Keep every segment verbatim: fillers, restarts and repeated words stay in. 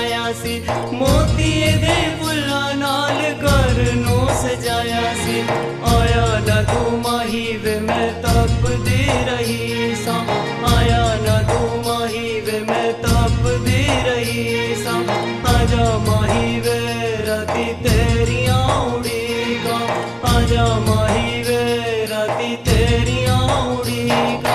बनाया सी, मोती दे फुल्ला नाल घर नू सजाया सी। आया ना तू माही वे मैं तपदी रही सा, आया ना तू माही वे मैं तपदी रही सा। आजा माही वे राती तेरियां उड़ीगा, आजा माही वे राती तेरियां उड़ीगा।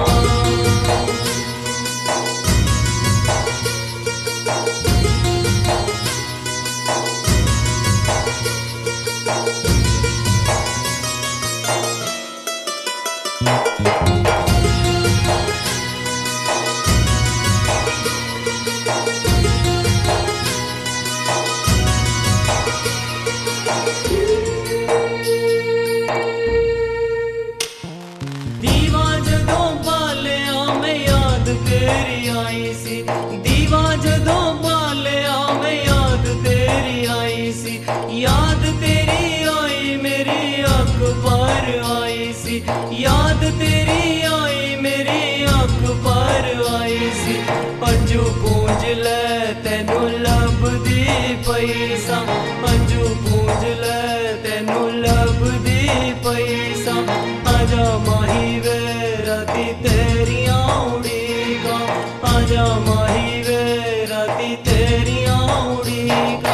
दीवा जदों बालिया मैं याद तेरी आई सी, दीवा जदों बालिया मैं याद तेरी आई सी। याद तेरी आई मेरी अख पर आई सी, याद तेरी आई मेरी अख पर आई सी। अंजू पूंज ले तेनू लभदी पैसा, अंजू पूंज ले तेनू लभदी पैसा। आजा माही वे राती तेरियां उड़ीगा, आजा माही वे राती तेरियां उड़ीगा।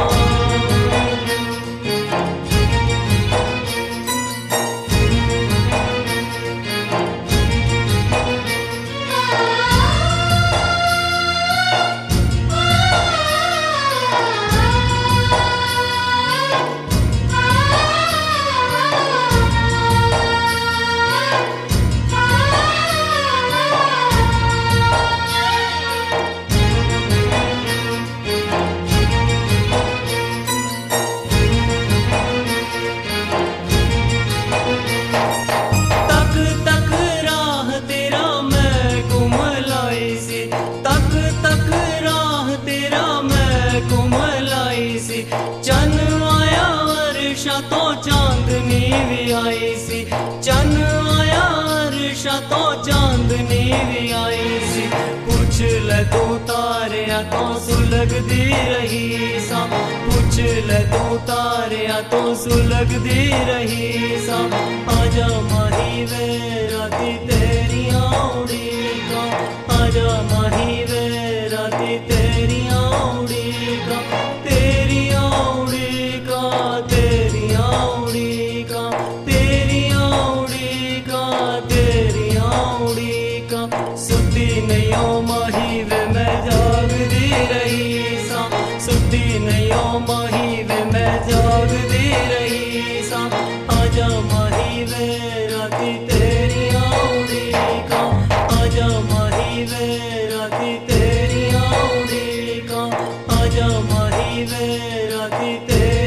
चन आया अर्शा तो चांदनी भी आई सी, चन आया अर्शा तो चांदनी भी आई सी। पूछ ले तू तारिया तो सुलगदी रही सा, पूछ ले तू तारिया तो सुलगदी रही सा। आजा माही वे राती तेरियां उड़ीगा, आजा माही वे राती तेरियां उड़ीगा। तेरियां उड़ीगा, तेरियां उड़ीगा, तेरियां उड़ीगा, तेरियां उड़ीगा। सुती नहीं ओ माही वे मैं जागदी रही सा, सुती नहीं ओ माही वे मैं जागदी रही सा। आजा माही वे राती तेरियां उड़ीगा, आजा माही वे राती तेरियां उड़ीगा, आजा माही वे राती तेरी